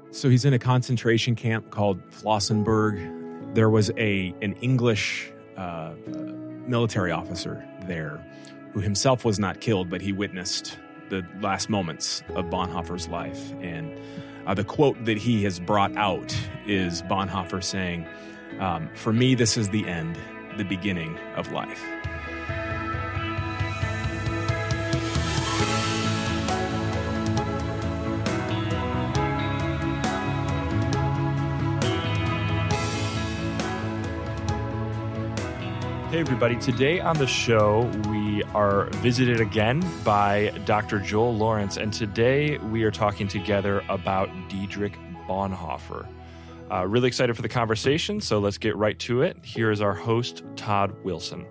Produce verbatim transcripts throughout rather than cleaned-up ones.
So he's in a concentration camp called Flossenburg. There was a an English uh, military officer there who himself was not killed, but he witnessed the last moments of Bonhoeffer's life. And uh, the quote that he has brought out is Bonhoeffer saying, um, "For me, this is the end, the beginning of life." Hey everybody, today on the show we are visited again by Doctor Joel Lawrence, and today we are talking together about Dietrich Bonhoeffer. Uh, really excited for the conversation, so let's get right to it. Here is our host, Todd Wilson.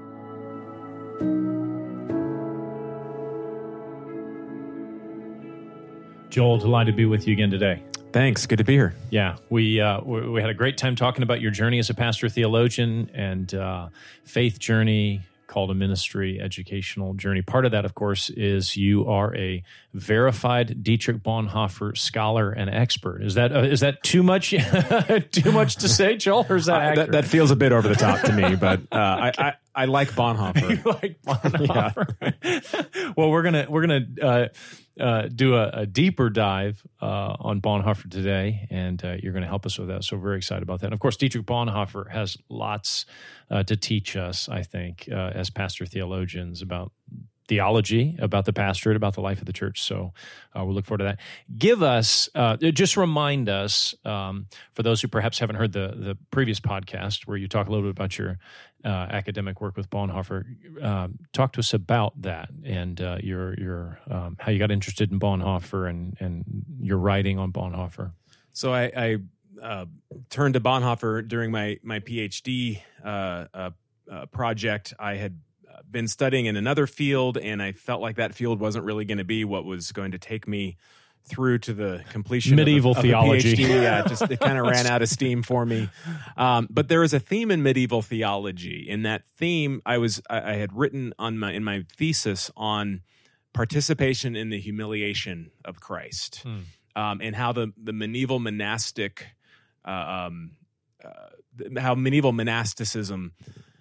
Joel, delighted to be with you again today. Thanks. Good to be here. Yeah, we uh, we, we had a great time talking about your journey as a pastor theologian and uh, faith journey, call to ministry, educational journey. Part of that, of course, is you are a verified Dietrich Bonhoeffer scholar and expert. Is that uh, is that too much too much to say, Joel, or is that uh, accurate? That, that feels a bit over the top to me, but uh, okay. I, I I like Bonhoeffer. You like Bonhoeffer? Yeah. Well, we're gonna we're gonna. Uh, Uh, do a, a deeper dive uh, on Bonhoeffer today, and uh, you're going to help us with that. So very excited about that. And of course, Dietrich Bonhoeffer has lots uh, to teach us, I think, uh, as pastor theologians about theology, about the pastorate, about the life of the church. So uh, we'll look forward to that. Give us, uh, just remind us, um, for those who perhaps haven't heard the, the previous podcast where you talk a little bit about your uh, academic work with Bonhoeffer, um, talk to us about that and uh, your your um, how you got interested in Bonhoeffer and, and your writing on Bonhoeffer. So I, I uh, turned to Bonhoeffer during my, my PhD uh, uh, uh, project. I had been studying in another field, and I felt like that field wasn't really going to be what was going to take me through to the completion medieval of the, theology. Of the PhD. Yeah, just it kind of ran out of steam for me. Um, but there was a theme in medieval theology. In that theme, I was I, I had written on my in my thesis on participation in the humiliation of Christ, hmm. um, and how the the medieval monastic, uh, um, uh, how medieval monasticism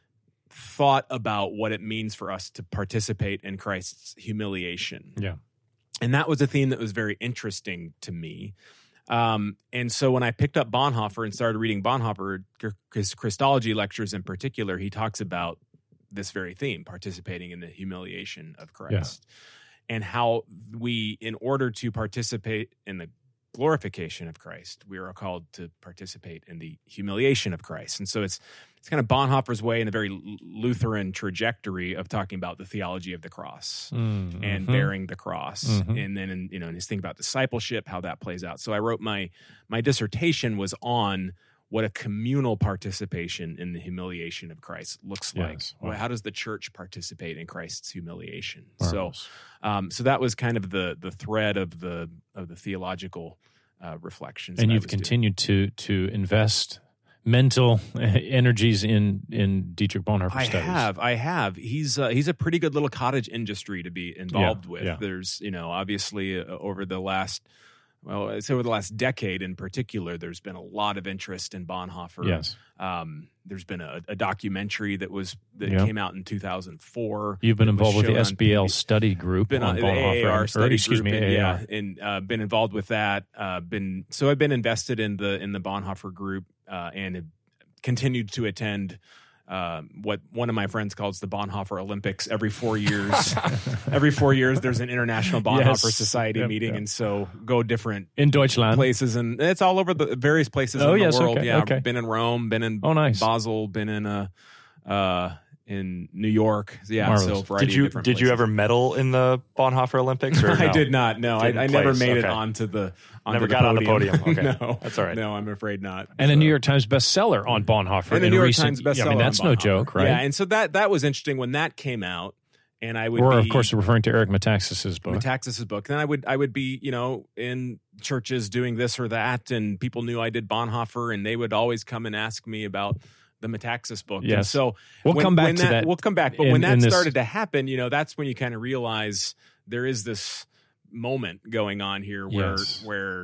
thought about what it means for us to participate in Christ's humiliation. Yeah. And that was a theme that was very interesting to me. Um, and so when I picked up Bonhoeffer and started reading Bonhoeffer, his Christology lectures in particular, he talks about this very theme, participating in the humiliation of Christ. Yeah. And how we, in order to participate in the glorification of Christ, we are called to participate in the humiliation of Christ. And so it's it's kind of Bonhoeffer's way in a very Lutheran trajectory of talking about the theology of the cross mm-hmm. and bearing the cross. Mm-hmm. And then, in, you know, and his thing about discipleship, how that plays out. So I wrote my my dissertation was on what a communal participation in the humiliation of Christ looks like. Yes. Wow. How does the church participate in Christ's humiliation? Marvelous. So, um, so that was kind of the the thread of the of the theological uh, reflections. And you've continued doing. to to invest mental energies in in Dietrich Bonhoeffer I studies. I have, I have. He's uh, he's a pretty good little cottage industry to be involved yeah, with. Yeah. There's, you know, obviously uh, over the last. Well, I'd say over the last decade in particular, there's been a lot of interest in Bonhoeffer. Yes. Um, there's been a, a documentary that was that yep. came out in two thousand four. You've been involved with the S B L study group been on, on Bonhoeffer. the A A R study or, excuse group, me, and, A A R. yeah, and uh, been involved with that. Uh, been so I've been invested in the in the Bonhoeffer group uh, and have continued to attend. Uh, what one of my friends calls the Bonhoeffer Olympics every four years. every four years, there's an International Bonhoeffer yes. Society yep, meeting, yep. and so go different in Deutschland places, and it's all over the various places oh, in the yes, world. Okay, yeah, okay. been in Rome, been in oh, nice. Basel, been in a uh, in New York. Yeah, Marvelous. so variety did you of different did places. you ever medal in the Bonhoeffer Olympics? Or no? I did not. No, I, I never place. made okay. it onto the onto never the got podium. on the podium. Okay, no, that's all right. No, I'm afraid not. And so. a New York Times bestseller on Bonhoeffer. And a New York recent, Times bestseller. Yeah, I mean, that's on no Bonhoeffer. joke, right? Yeah, and so that that was interesting when that came out, and I would. We're be, of course referring to Eric Metaxas's book. Metaxas's book. Then I would I would be you know in churches doing this or that, and people knew I did Bonhoeffer, and they would always come and ask me about the Metaxas book. Yes. And so we'll when, come back when to that, that. We'll come back. But in, when that this... started to happen, you know, that's when you kind of realize there is this moment going on here where yes. where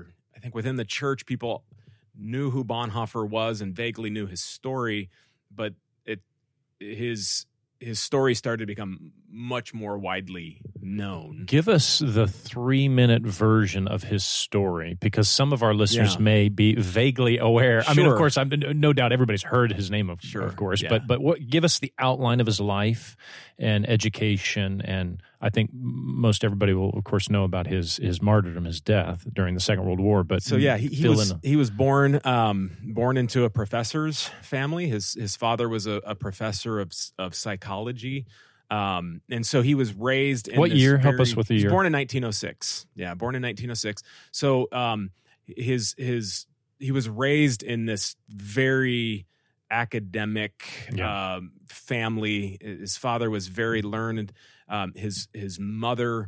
think within the church, people knew who Bonhoeffer was and vaguely knew his story, but it his his story started to become much more widely known. Give us the three-minute version of his story, because some of our listeners Yeah. may be vaguely aware. I mean, of Sure. course, I'm no doubt everybody's heard his name, of, Sure. of course, Yeah. but but what, give us the outline of his life and education, and I think most everybody will, of course, know about his his martyrdom, his death during the Second World War. But So yeah, he, he fill was in. he was born um, born into a professor's family. His his father was a, a professor of of psychology, um, and so he was raised. In What this year? Help very- us with the he was year. born in nineteen oh six. Yeah, born in nineteen oh six. So um, his his he was raised in this very academic Yeah. um, family. His father was very learned. Um, his his mother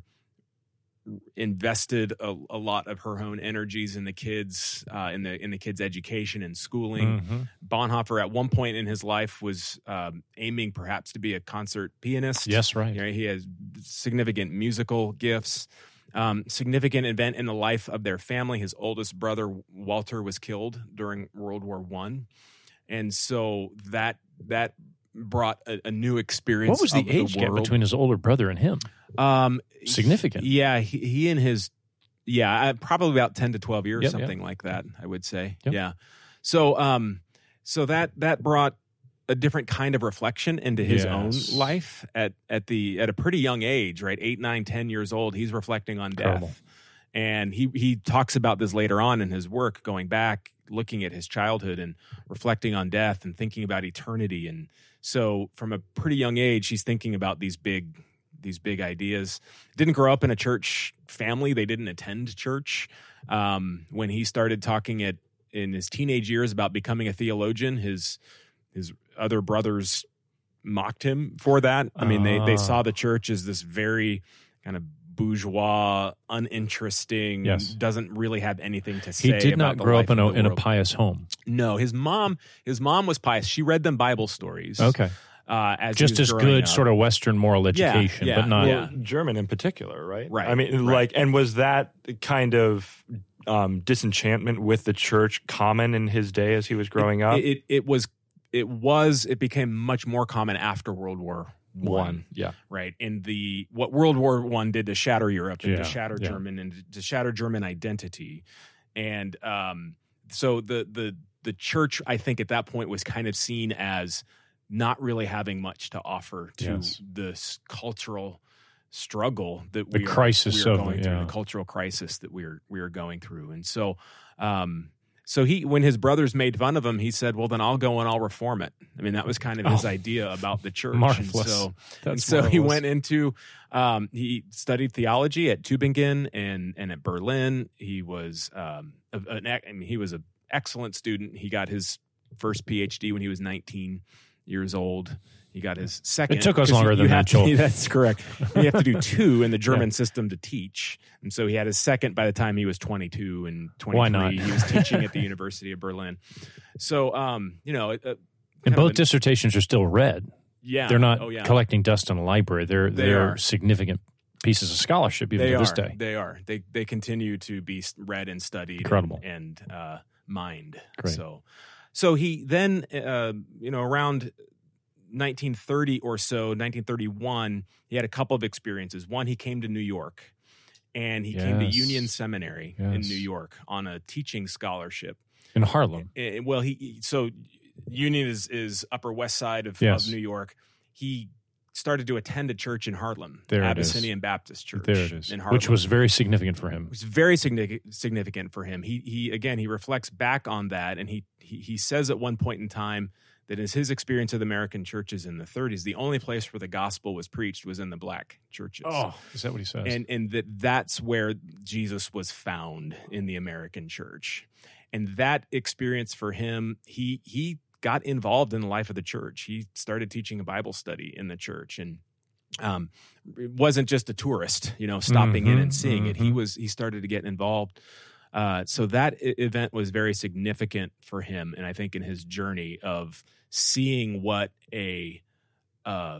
invested a, a lot of her own energies in the kids, uh, in the in the kids' education and schooling. Mhm. Bonhoeffer, at one point in his life, was um, aiming perhaps to be a concert pianist. Yes, right. You know, he has significant musical gifts. Um, significant event in the life of their family. His oldest brother Walter was killed during World War One, and so that that brought a, a new experience. What was the of age gap world. between his older brother and him? Um, Significant. Yeah, he, he and his, yeah, uh, probably about ten to twelve years, Yep, something like that, I would say. Yep. Yeah. So, um, so that, that brought a different kind of reflection into his Yes. own life at, at the, at a pretty young age, right? Eight, nine, ten years old. He's reflecting on Incredible. death. And he, he talks about this later on in his work, going back, looking at his childhood and reflecting on death and thinking about eternity. And so from a pretty young age, he's thinking about these big, these big ideas. Didn't grow up in a church family. They didn't attend church. Um, when he started talking at in his teenage years about becoming a theologian, his his other brothers mocked him for that. I mean, they they Ah. saw the church as this very kind of bourgeois, uninteresting, Yes. doesn't really have anything to say. He did about not the grow life up in a of the in a world. pious home. No, his mom, his mom was pious. She read them Bible stories. Okay, uh, as he just was as growing good up. sort of Western moral Yeah, education, yeah. but not. Yeah. Well, German in particular, right? Right, I mean, right. like, and was that kind of um, disenchantment with the church common in his day as he was growing up? It, it it was it was it became much more common after World War One, yeah. right? And the what World War One did to shatter Europe and Yeah, to shatter yeah. German and to shatter German identity, and um, so the the the church, I think, at that point was kind of seen as not really having much to offer to Yes. this cultural struggle that The we are, crisis we are of going it, through, yeah. the cultural crisis that we are we are going through, and so. Um, So he, when his brothers made fun of him, he said, "Well, then I'll go and I'll reform it." I mean, that was kind of his Oh. idea about the church. Marvelous. And so, That's and so he marvelous. went into, um, he studied theology at Tübingen and and at Berlin. He was, um, an, I mean, he was an excellent student. He got his first P H D when he was nineteen years old. He got his second. It took us 'cause longer you, than you that, have to- Joel. That's correct. You have to do two in the German system to teach, and so he had his second by the time he was twenty-two and twenty-three. Why not? He was teaching at the University of Berlin. So, um, you know, uh, And kind of both an- dissertations are still read. yeah, They're not oh, yeah. collecting dust in a library. They're They they're are. significant pieces of scholarship even They to are. this day. They are. They they continue to be read and studied, Incredible. and, and uh, mined. Great. So, so he then, uh, you know, around nineteen thirty or so, nineteen thirty-one, he had a couple of experiences. One, he came to New York, and he came to Yes. Union Seminary in Yes. New York on a teaching scholarship. In Harlem. Eh, well, he so Union is is Upper West Side of, Yes. of New York. He started to attend a church in Harlem, There it is. Abyssinian Baptist Church. There it is. in Harlem, Which was very significant for him. it was very significant significant for him. He he again he reflects back on that, and he he he says at one point in time that is his experience of the American churches in the thirties. The only place where the gospel was preached was in the black churches. Oh, is that what he says? and and that that's where Jesus was found in the American church, and that experience for him, he he got involved in the life of the church. He started teaching a Bible study in the church, and um, it wasn't just a tourist, you know, stopping in Mhm, and seeing it. He mhm. was he started to get involved. Uh, so that I- event was very significant for him, and I think in his journey of seeing what a uh,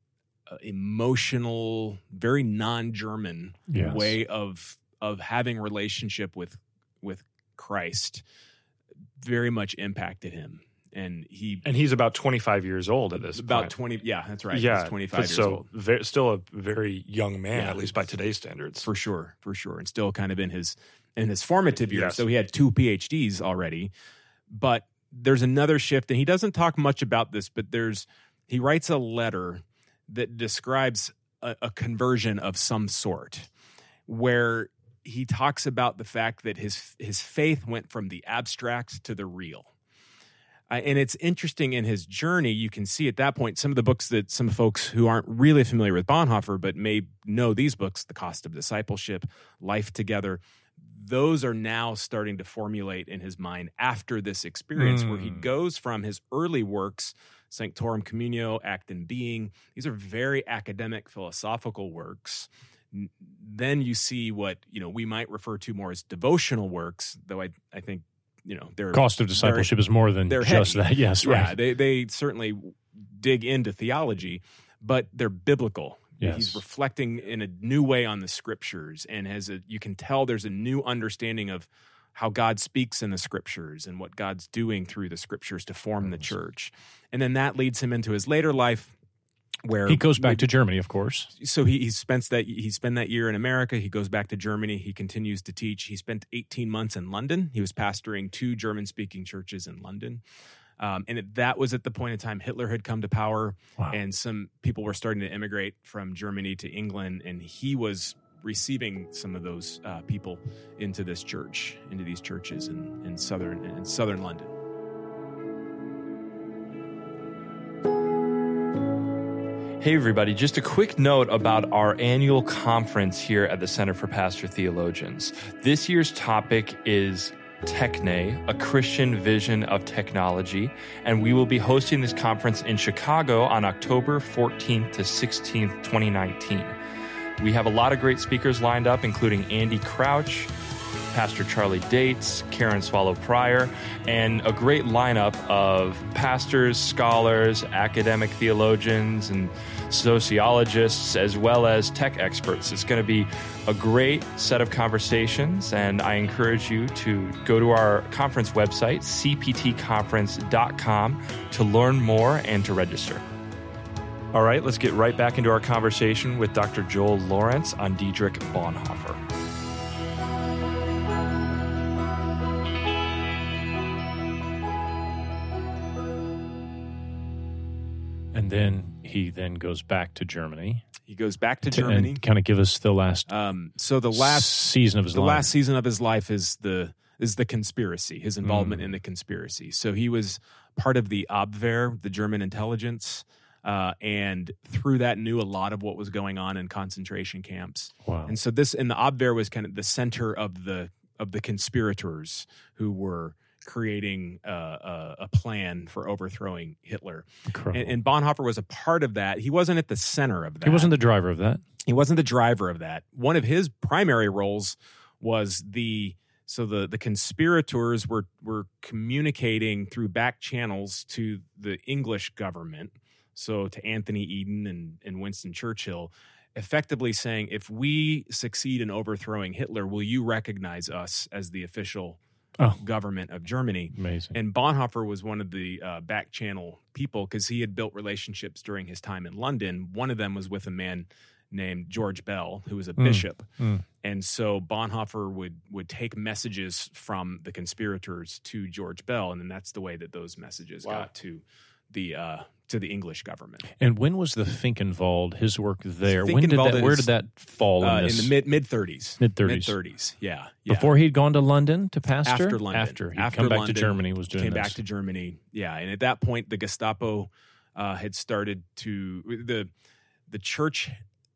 uh, emotional, very non-German Yes. way of of having relationship with with Christ very much impacted him. And he and he's about twenty-five years old at this about point. twenty. Yeah, that's right. Yeah, he's twenty-five years so old. Very, still a very young man, Yeah. at least by today's standards. For sure, for sure, and still kind of in his in his formative years. Yes. So he had two P H Ds already, but there's another shift, and he doesn't talk much about this. But there's he writes a letter that describes a, a conversion of some sort, where he talks about the fact that his his faith went from the abstract to the real. Uh, and it's interesting in his journey, you can see at that point some of the books that some folks who aren't really familiar with Bonhoeffer but may know these books, The Cost of Discipleship, Life Together, those are now starting to formulate in his mind after this experience mm. where he goes from his early works, Sanctorum Communio, Act and Being. These are very academic, philosophical works. Then you see what, you know, we might refer to more as devotional works, though I, I think, you know, their cost of discipleship is more than just heavy. that. Yes, right. Yeah, they they certainly dig into theology, but they're biblical. Yes. He's reflecting in a new way on the scriptures, and has a you can tell there's a new understanding of how God speaks in the scriptures and what God's doing through the scriptures to form the church. And then that leads him into his later life, where he goes back to Germany, of course. So he he spends that he spent that year in America. He goes back to Germany. He continues to teach. He spent eighteen months in London. He was pastoring two German-speaking churches in London. Um, and it, that was at the point in time Hitler had come to power, wow. and some people were starting to immigrate from Germany to England, and he was receiving some of those uh, people into this church, into these churches in, in southern in southern London. Hey, everybody, just a quick note about our annual conference here at the Center for Pastor Theologians. This year's topic is Techne, a Christian vision of technology, and we will be hosting this conference in Chicago on October fourteenth to sixteenth, twenty nineteen. We have a lot of great speakers lined up, including Andy Crouch, Pastor Charlie Dates, Karen Swallow Pryor, and a great lineup of pastors, scholars, academic theologians, and sociologists, as well as tech experts. It's going to be a great set of conversations, and I encourage you to go to our conference website, c p t conference dot com, to learn more and to register. All right, let's get right back into our conversation with Doctor Joel Lawrence on Dietrich Bonhoeffer. And then he then goes back to Germany. He goes back to, to Germany. And kind of give us the last um, so the last season of his the life. last season of his life is the is the conspiracy, his involvement Mm. in the conspiracy. So he was part of the Abwehr, the German intelligence, uh, and through that knew a lot of what was going on in concentration camps. Wow. And so this and the Abwehr was kind of the center of the of the conspirators who were creating uh, a, a plan for overthrowing Hitler. Incredible. And, and Bonhoeffer was a part of that. He wasn't at the center of that. He wasn't the driver of that. He wasn't the driver of that. One of his primary roles was the so the the conspirators were were communicating through back channels to the English government, so to Anthony Eden and, and Winston Churchill, effectively saying, if we succeed in overthrowing Hitler, will you recognize us as the official Oh. government of Germany? Amazing. And Bonhoeffer was one of the uh, back channel people because he had built relationships during his time in London. One of them was with a man named George Bell, who was a Mm. bishop. Mm. And so Bonhoeffer would would take messages from the conspirators to George Bell, and then that's the way that those messages Wow. got to the uh, to the English government. And when was the Finkenwald, his work there? When did Finkenwald that? Where is, did that fall Uh, in in this? the mid mid thirties. Mid thirties. Mid thirties. Yeah, yeah. Before he'd gone to London to pastor? After London. After. He'd After come back London, to Germany, was doing came this. back to Germany. Yeah, and at that point, the Gestapo uh, had started to the the church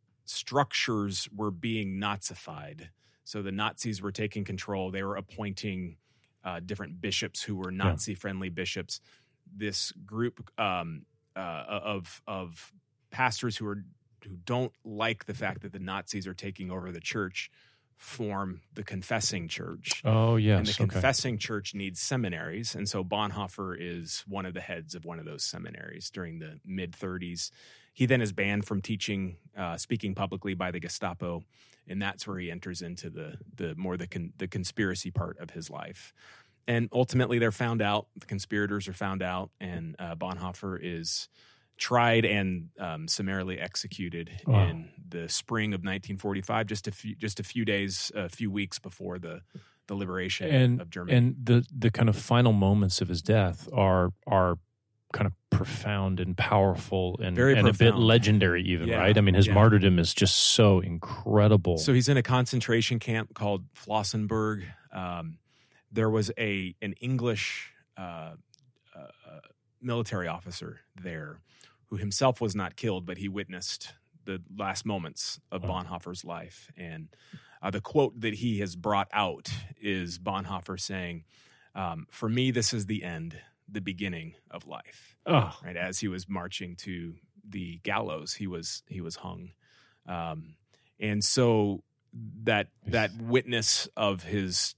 structures were being Nazified. So the Nazis were taking control. They were appointing uh, different bishops who were Nazi-friendly bishops. This group um, uh, of of pastors who are who don't like the fact that the Nazis are taking over the church form the Confessing Church. Oh, yes. And the okay. Confessing Church needs seminaries. And so Bonhoeffer is one of the heads of one of those seminaries during the mid-thirties. he then is banned from teaching, uh, speaking publicly by the Gestapo, and that's where he enters into the the more the con, the conspiracy part of his life. And ultimately, they're found out. The conspirators are found out, and uh, Bonhoeffer is tried and um, summarily executed wow. in the spring of nineteen forty-five, just a few just a few days, a few weeks before the the liberation and, of Germany. And the the kind of final moments of his death are are kind of profound and powerful and, Very and a bit profound. legendary, even Yeah, right? I mean, his yeah. martyrdom is just so incredible. So he's in a concentration camp called Flossenburg. Um, there was a an English uh, uh, military officer there who himself was not killed, but he witnessed the last moments of Wow. Bonhoeffer's life. And uh, the quote that he has brought out is Bonhoeffer saying, um, "For me, this is the end, the beginning of life." Oh. Right, as he was marching to the gallows, he was he was hung, um, and so that that witness of his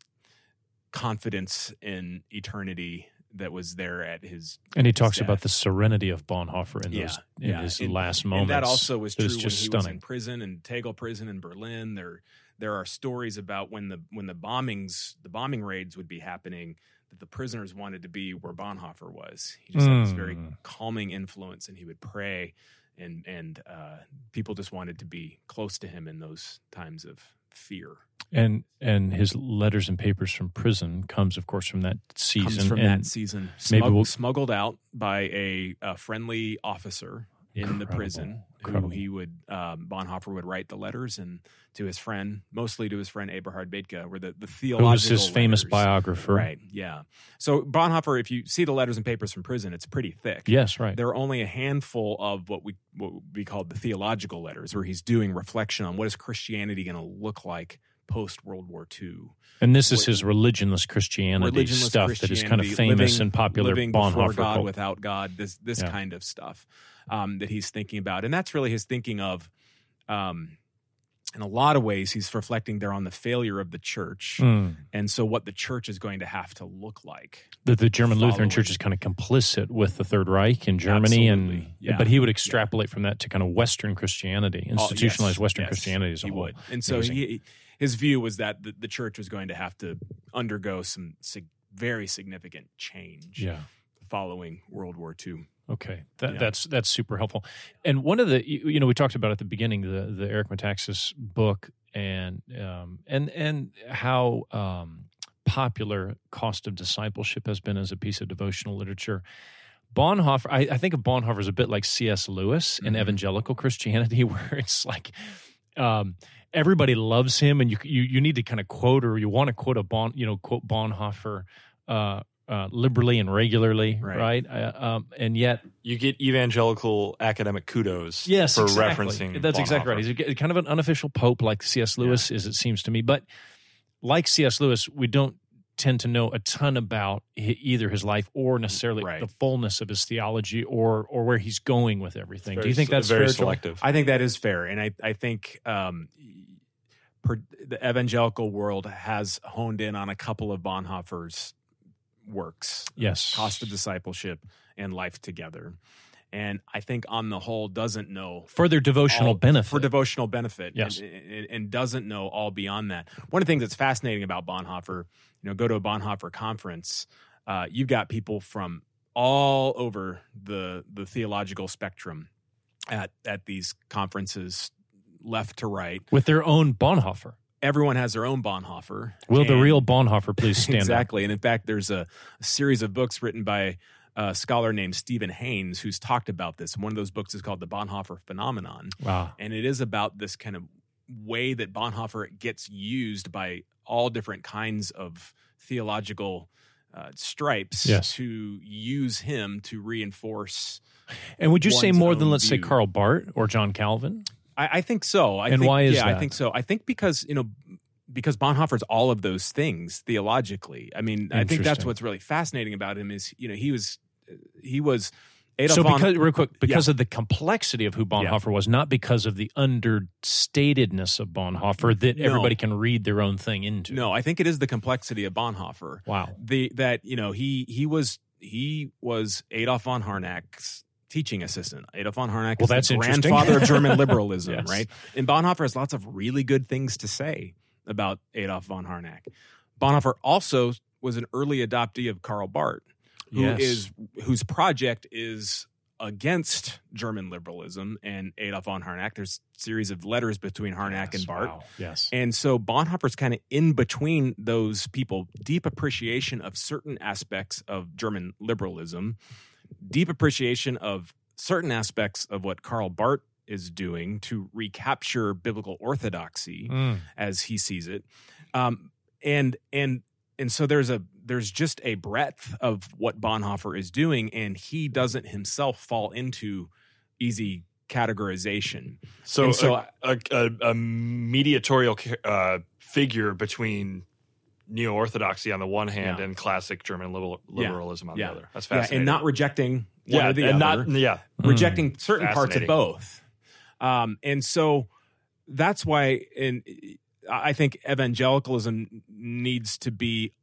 confidence in eternity that was there at his And he his talks death. about the serenity of Bonhoeffer in Yeah, those in yeah. his And- last moments. And that also was It true was when just he was in stunning. prison, in Tegel prison in Berlin. There there are stories about when the when the bombings, the bombing raids would be happening, that the prisoners wanted to be where Bonhoeffer was. He just had this very Mm. calming influence, and he would pray, and and uh, people just wanted to be close to him in those times of fear. And and his letters and papers from prison comes, of course, from that season. Comes from and that season, maybe smuggled, we'll- smuggled out by a, a friendly officer in the Incredible. prison, Incredible. who he would um, Bonhoeffer would write the letters and to his friend, mostly to his friend Eberhard Bethge, were the the theological who was his famous letters. biographer. Right? Yeah. So Bonhoeffer, if you see the letters and papers from prison, it's pretty thick. Yes, right. There are only a handful of what we what would be called the theological letters, where he's doing reflection on what is Christianity going to look like post World War Two. And this is What- his religionless Christianity Religionless stuff that is kind of Christianity, famous living- and popular living before Bonhoeffer God, cult. without God, this this Yeah. kind of stuff um, that he's thinking about, and that's really his thinking of. Um, in a lot of ways, he's reflecting there on the failure of the church, Mm. and so what the church is going to have to look like. The, the German Lutheran following. Church is kind of complicit with the Third Reich in Germany, and Absolutely. Yeah. but he would extrapolate from that to kind of Western Christianity, Oh, institutionalized yes, Western yes, Christianity as a he whole. would, and so Amazing. he, his view was that the, the church was going to have to undergo some sig- very significant change Yeah. following World War Two. Okay, that, Yeah. that's that's super helpful. And one of the you you know we talked about at the beginning the the Eric Metaxas book and um, and and how um, popular Cost of Discipleship has been as a piece of devotional literature. Bonhoeffer, I, I think of Bonhoeffer as a bit like C S. Lewis in Mhm. evangelical Christianity, where it's like um, everybody loves him, and you you you need to kind of quote or you want to quote a Bon you know quote Bonhoeffer. Uh, Uh, liberally and regularly, right? Right. Uh, um, and yet, You get evangelical academic kudos yes, for exactly. referencing That's exactly Bonhoeffer. right. He's a, kind of an unofficial pope, like C S. Lewis is, it seems to me. But like C S. Lewis, we don't tend to know a ton about hi- either his life or necessarily Right. the fullness of his theology or or where he's going with everything. Do you think that's very fair, Joel? selective? I think that is fair, and I I think um, per, the evangelical world has honed in on a couple of Bonhoeffer's works, Yes. Cost of Discipleship and Life Together, and I think on the whole doesn't know For their devotional all- benefit. for devotional benefit, Yes. and, and, and doesn't know all beyond that. One of the things that's fascinating about Bonhoeffer, you know, go to a Bonhoeffer conference, uh, you've got people from all over the the theological spectrum at at these conferences, left to right. with their own Bonhoeffer. Everyone has their own Bonhoeffer. Will the and- real Bonhoeffer please stand up? exactly. And in fact, there's a, a series of books written by a scholar named Stephen Haynes who's talked about this. And one of those books is called The Bonhoeffer Phenomenon. Wow. And it is about this kind of way that Bonhoeffer gets used by all different kinds of theological uh, stripes Yes. to use him to reinforce. And would you say one's more than, own let's say, view. Karl Barth or John Calvin? I, I think so. I And think, why is yeah, I that? think so. I think because, you know, because Bonhoeffer's all of those things theologically. I mean, I think that's Interesting. what's really fascinating about him is, you know, he was, he was Adolf So von, because real quick, because of the complexity of who Bonhoeffer was, not because of the understatedness of Bonhoeffer that No. everybody can read their own thing into. no, I think it is the complexity of Bonhoeffer. Wow. The, that, you know, he, he was, he was Adolf von Harnack's teaching assistant. Adolf von Harnack Well, is that's the interesting. grandfather of German liberalism, Yes. right? And Bonhoeffer has lots of really good things to say about Adolf von Harnack. Bonhoeffer also was an early adoptee of Karl Barth, who Yes. is whose project is against German liberalism and Adolf von Harnack. There's a series of letters between Harnack Yes, and Barth. wow. Yes. And so Bonhoeffer's kind of in between those people, deep appreciation of certain aspects of German liberalism, deep appreciation of certain aspects of what Karl Barth is doing to recapture biblical orthodoxy Mm. as he sees it. Um, and and and so there's a there's just a breadth of what Bonhoeffer is doing, and he doesn't himself fall into easy categorization. So, And so a, a, a, a mediatorial uh, figure between neo-orthodoxy on the one hand Yeah. and classic German liberal, Yeah. liberalism on Yeah. the other. That's Yeah, fascinating. and not rejecting one yeah, or the and other. not yeah. Rejecting certain parts of Fascinating. both. Um, and so that's why in, I think evangelicalism needs to be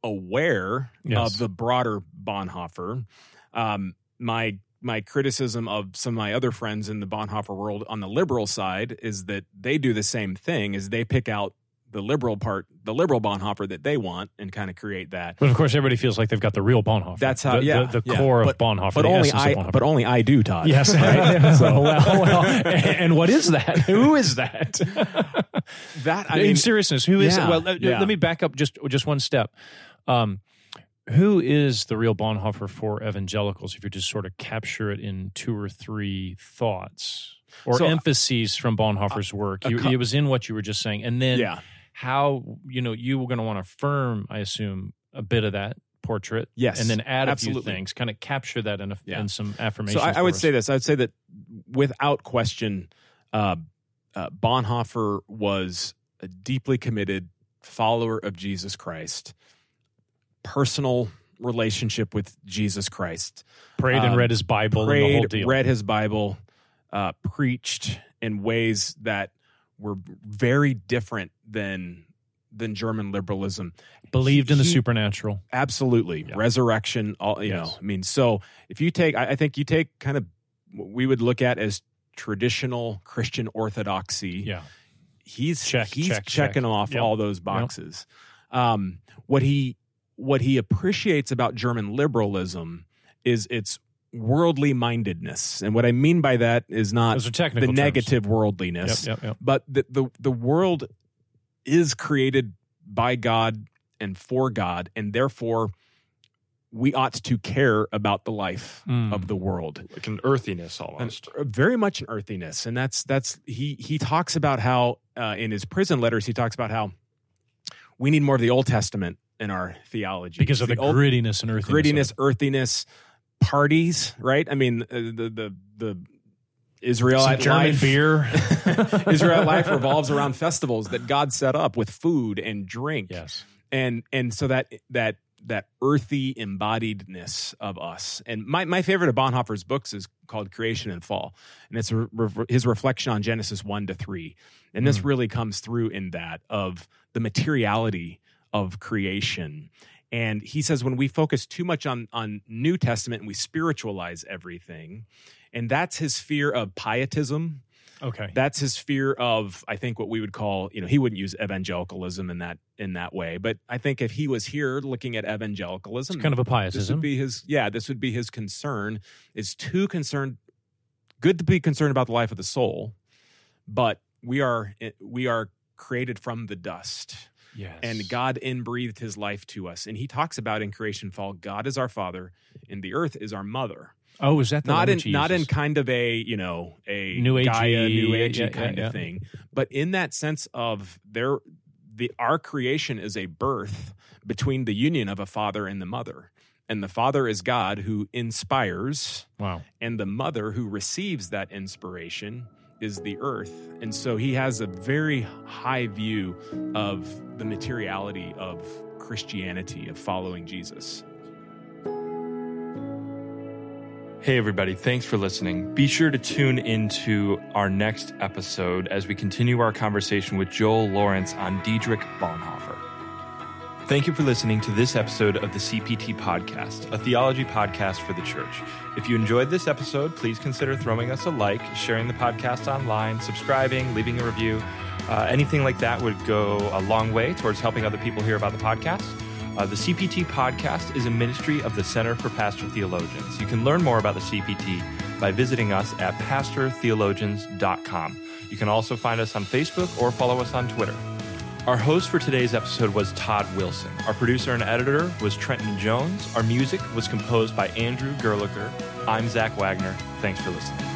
aware Yes. of the broader Bonhoeffer. Um, my my criticism of some of my other friends in the Bonhoeffer world on the liberal side is that they do the same thing, is they pick out the liberal part, the liberal Bonhoeffer that they want, and kind of create that. But of course, everybody feels like they've got the real Bonhoeffer. That's how, the, yeah, the, the yeah. core but, of Bonhoeffer. But the only essence I, of Bonhoeffer. but only I do, Todd. Yes. Right? so, well, well, and, and what is that? Who is that? That I In mean, seriousness, who is yeah, it? Well, let, yeah. let me back up just just one step. Um, who is the real Bonhoeffer for evangelicals? If you just sort of capture it in two or three thoughts or So, emphases from Bonhoeffer's work, you, co- it was in what you were just saying, and then yeah, how you know you were going to want to affirm, I assume, a bit of that portrait, Yes, and then add a absolutely. few things, kind of capture that in, a, Yeah. in some so affirmations. I, I for would us. say this. I would say that without question, uh, uh, Bonhoeffer was a deeply committed follower of Jesus Christ, personal relationship with Jesus Christ. prayed and um, read his Bible and the whole Prayed, deal. read his Bible, uh, preached in ways that were very different than than German liberalism. Believed in the He- supernatural. Absolutely. Yeah. Resurrection, all you Yes. know. I mean, so if you take I I think you take kind of what we would look at as traditional Christian orthodoxy. Yeah. He's Check, he's check, checking check. off Yep. all those boxes. Um, what he what he appreciates about German liberalism is its worldly mindedness. And what I mean by that is not Those are the technical terms. negative worldliness, Yep, yep, yep. but the, the the world is created by God and for God, and therefore we ought to care about the life Mm. of the world. Like an earthiness And almost. very much an earthiness, and that's that's he he talks about how uh, in his prison letters he talks about how we need more of the Old Testament in our theology Because of the, old, grittiness and earthiness. of grittiness, it. earthiness, parties, right? I mean, uh, the the the Israelite Some German life, beer. Israelite life revolves around festivals that God set up with food and drink, Yes. and and so that that that earthy embodiedness of us. And my my favorite of Bonhoeffer's books is called Creation and Fall, and it's re- re- his reflection on Genesis one to three, and this Mm. really comes through in that of the materiality of creation. And he says when we focus too much on on New Testament and we spiritualize everything, and that's his fear of pietism. Okay. That's his fear of, I think, what we would call, you know, he wouldn't use evangelicalism in that in that way, but I think if he was here looking at evangelicalism, It's kind of a this would pietism. be his, yeah, this would be his concern. Is too concerned. Good to be concerned about the life of the soul, but we are we are created from the dust. Yes. And God inbreathed his life to us. And he talks about in creation fall, God is our father and the earth is our mother. Oh, is that the Not in language he not in uses? kind of a, you know, a New Agey- Gaia, New Agey yeah, yeah, kind yeah. of thing. But in that sense of their the our creation is a birth between the union of a father and the mother. And the father is God who inspires, Wow. and the mother who receives that inspiration is the earth. And so he has a very high view of the materiality of Christianity, of following Jesus. Hey, everybody. Thanks for listening. Be sure to tune into our next episode as we continue our conversation with Joel Lawrence on Dietrich Bonhoeffer. Thank you for listening to this episode of the C P T Podcast, a theology podcast for the church. If you enjoyed this episode, please consider throwing us a like, sharing the podcast online, subscribing, leaving a review. Uh, anything like that would go a long way towards helping other people hear about the podcast. Uh, the C P T Podcast is a ministry of the Center for Pastor Theologians. You can learn more about the C P T by visiting us at pastor theologians dot com. You can also find us on Facebook or follow us on Twitter. Our host for today's episode was Todd Wilson. Our producer and editor was Trenton Jones. Our music was composed by Andrew Gerlicher. I'm Zach Wagner. Thanks for listening.